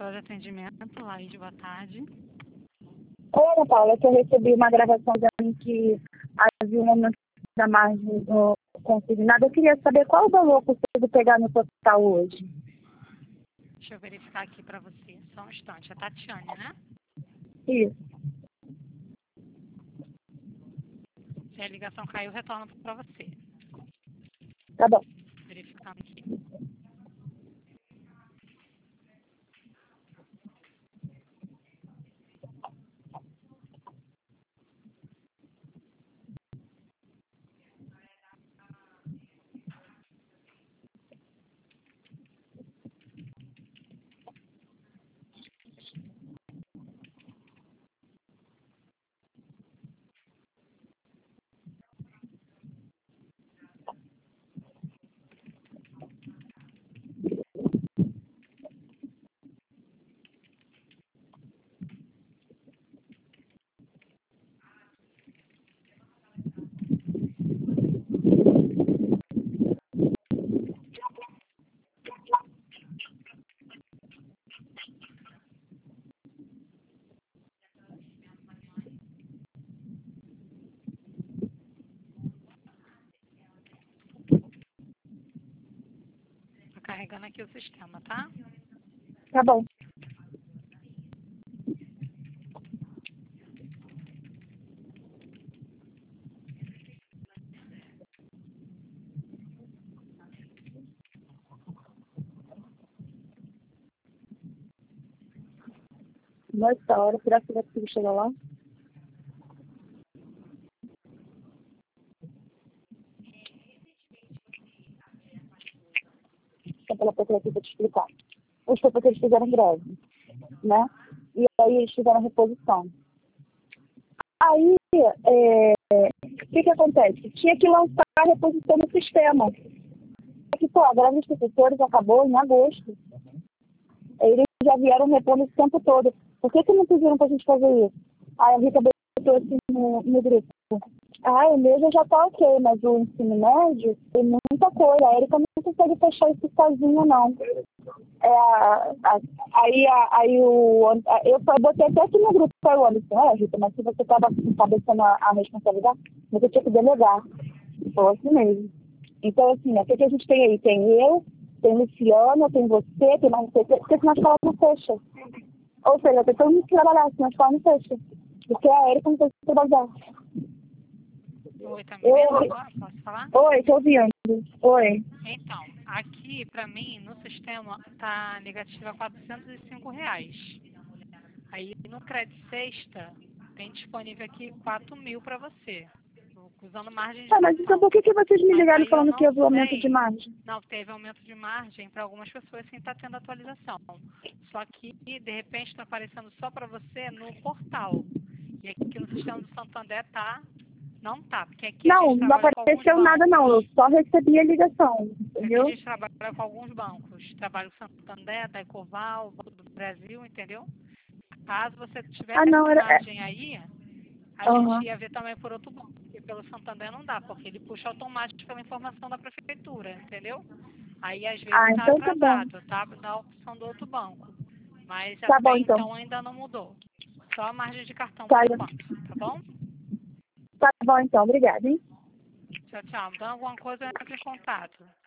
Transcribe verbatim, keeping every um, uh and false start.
Central de Atendimento, Laís, boa tarde. Oi, Ana Paula, que eu recebi uma gravação dizendo que havia um aumento da margem uh, consignada. Eu queria saber qual o valor que eu preciso pegar no total hoje. Deixa eu verificar aqui para você, só um instante. É Tatiane, né? Isso. Se a ligação caiu, retorno para você. Tá bom. Verificando aqui. Tá carregando aqui o sistema, tá? Tá bom. Nossa hora, será que vai conseguir chegar lá? Só pela procura aqui para te explicar. Hoje foi porque eles fizeram greve, né? E aí eles fizeram reposição. Aí, é, o que que acontece? Tinha que lançar a reposição no sistema. Só que, pô, a greve dos professores acabou em agosto. Eles já vieram repondo esse tempo todo. Por que que não pediram pra gente fazer isso? Aí a Rita botou assim no, no grupo. Ah, o meu já tá ok, mas o ensino médio tem muita coisa. A Erika não consegue fechar isso sozinha, não. É, a, a, aí, a, aí o, a, eu só botei até aqui no grupo para o Anderson. É, Rita, mas se você estava cabeçando a, a responsabilidade, você tinha que delegar. Foi assim mesmo. Então, assim, o que, que a gente tem aí? Tem eu, tem Luciana, tem você, tem mais você, porque senão a escola não fecha. Ou seja, tem todo mundo que trabalhar, senão a escola não fecha. Porque a Erika não tem que trabalhar. Oi, tá me vendo agora? Posso falar? Oi, tô ouvindo. Oi. Então, aqui para mim, no sistema, tá negativa quatrocentos e cinco reais. Aí no Crédito Sexta, tem disponível aqui quatro mil para você, usando margem de Ah, mas então cartão. por que, que vocês me Mas ligaram aí eu falando que não houve aumento de sei, margem? não teve aumento de margem para algumas pessoas sem estar tendo atualização. Só que, de repente, está aparecendo só para você no portal. E aqui no sistema do Santander tá, não tá, porque aqui a Não, gente não trabalha com alguns apareceu nada não, eu bancos. só recebi a ligação, Aqui a entendeu? gente trabalha com alguns bancos. Trabalha com Santander, da Ecoval, Banco do Brasil, entendeu? Caso você Ah, tivesse não, era... É... margem aí, a gente Uhum. ia ver também por outro banco. Porque pelo Santander não dá, porque ele puxa automático pela informação da prefeitura, entendeu? Aí às vezes Ah, está então tá bom. atrasado, tá? Da opção do outro banco. Mas Tá bom, até então. então ainda não mudou. Só a margem de cartão Tá, por enquanto, tá bom? tá bom, então. Obrigada, hein? Tchau, tchau. Dando alguma coisa, entre em contato.